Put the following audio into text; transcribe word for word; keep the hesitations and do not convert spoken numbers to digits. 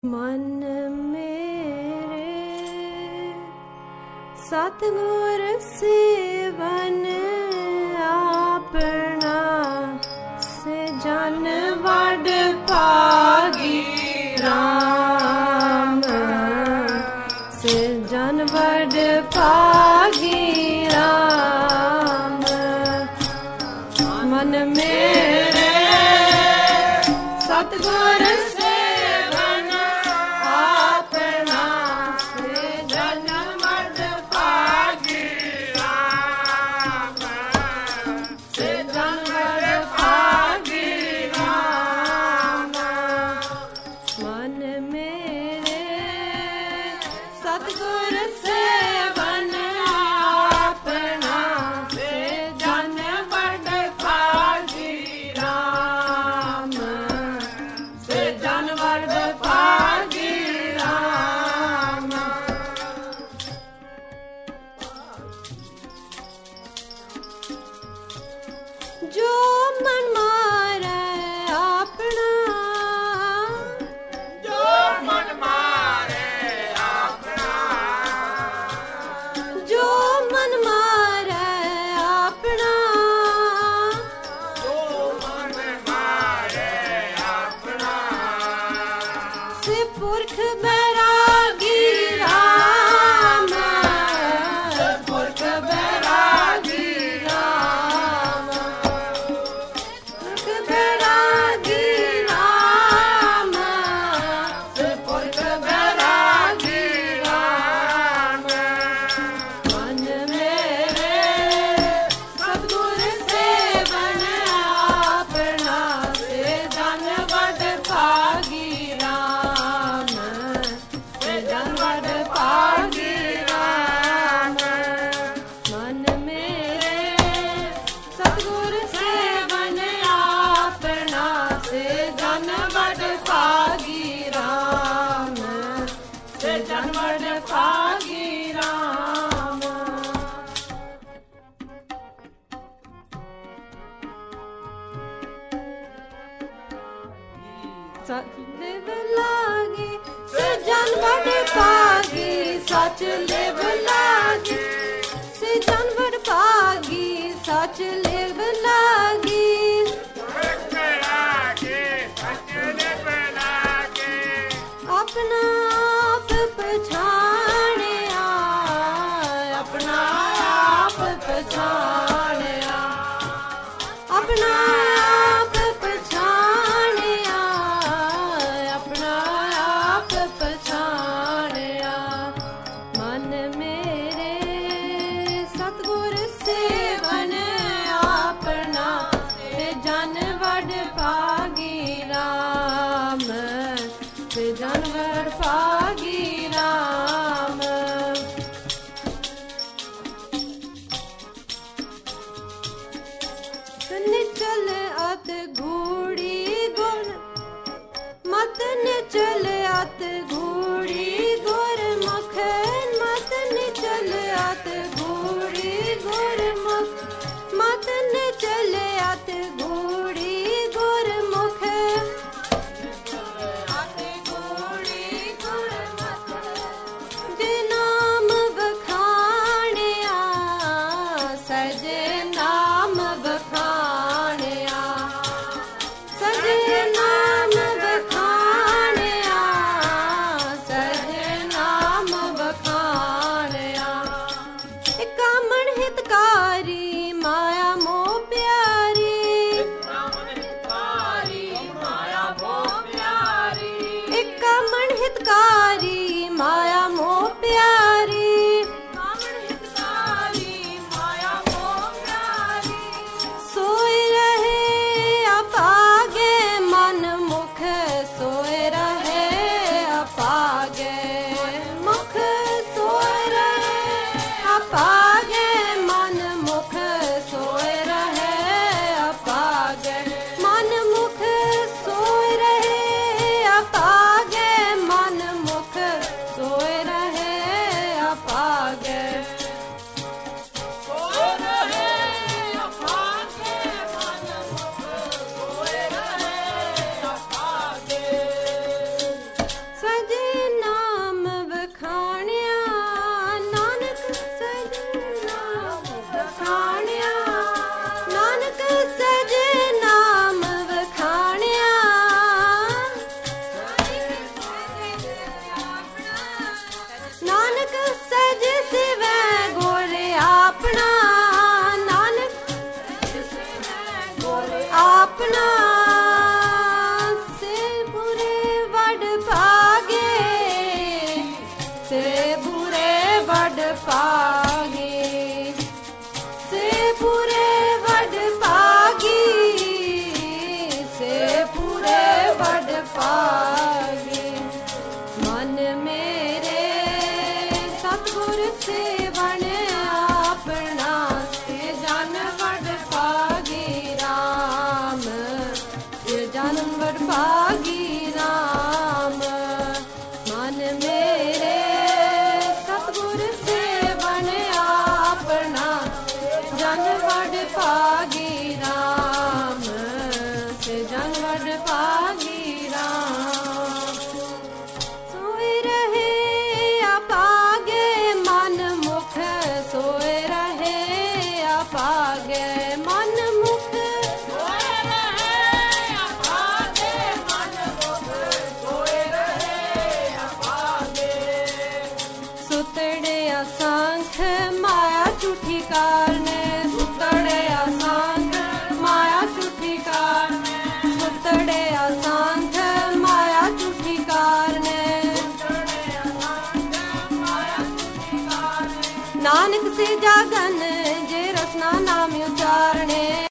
मन मेरे सतगुर सेवन आपना से जन वड पागी राम से जन वड पागी राम मन मेरे सतगुर लिव लागी से जानवर पागी सच लिव लागी से जानवर पागी सच लिव लागी अपना आप पछाणिया अपना आप पछाणिया अपना जानवर पागी राम निचल अत घोड़ी गुर मत निचल अत घोड़ी गुर मखन मत निचल अत घोड़ी गुर मुख मत निचल अत घोड़ी गुर मुख हितकारी माया मोह प्यारी कामण हितकारी माया मोह प्यारी सोए रहे अपागे मन मुख सोए रहे अपागे मुख सोए रहे अपागे मन मुख सोए रहे अपागे मन मुख सोए रहे अपागे सोए रहे में